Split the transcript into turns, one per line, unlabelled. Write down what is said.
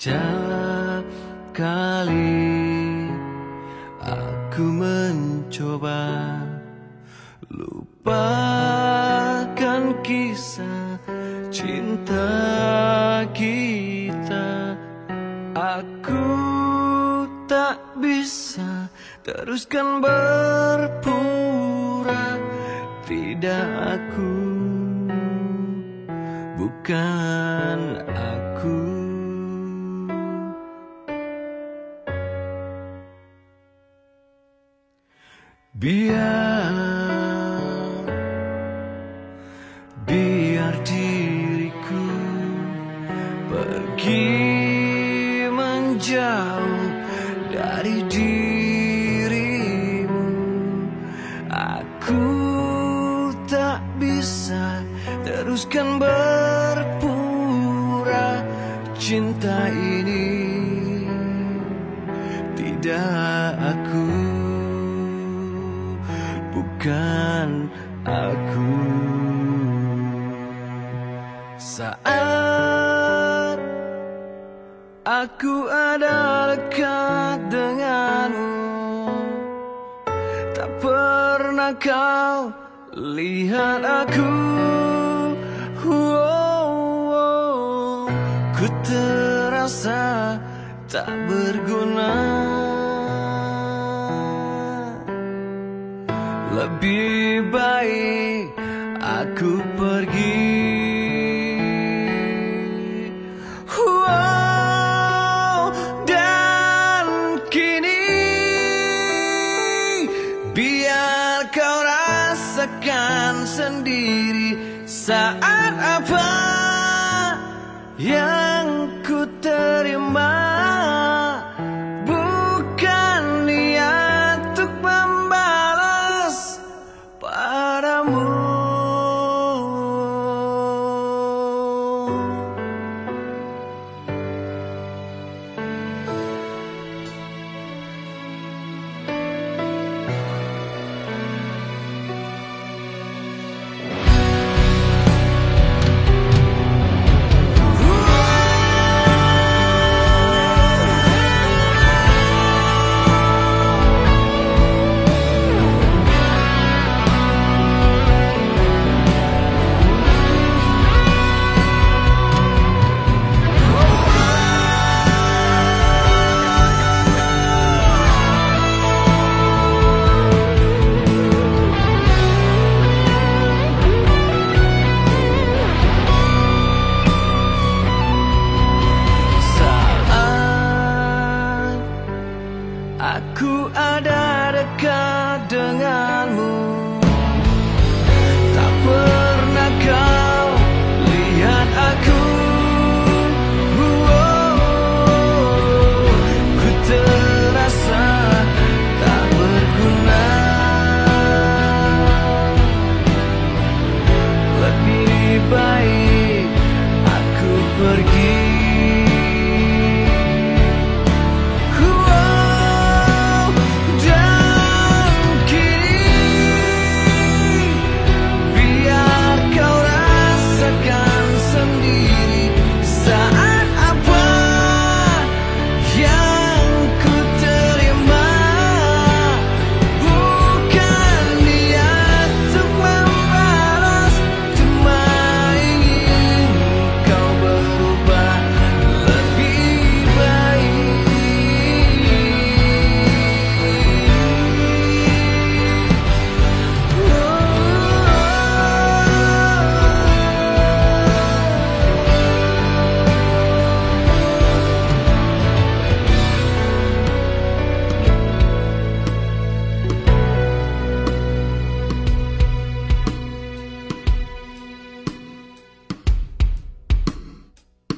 Setiap kali aku mencoba lupakan kisah cinta kita, aku tak bisa teruskan berpura tidak. Aku bukan aku. Biar diriku pergi menjauh dari dirimu. Aku tak bisa teruskan berpura cinta ini tidak. Aku bukan aku. Saat aku ada dekat denganmu, tak pernah kau lihat aku. Ku terasa tak berguna. Lebih baik aku pergi. Dan kini biar kau rasakan sendiri saat apa yang ku terima. Bukan niat untuk membalas padamu. Aku ada dekat denganmu, tak pernah kau lihat aku. Ku terasa tak berguna. Lebih baik aku pergi.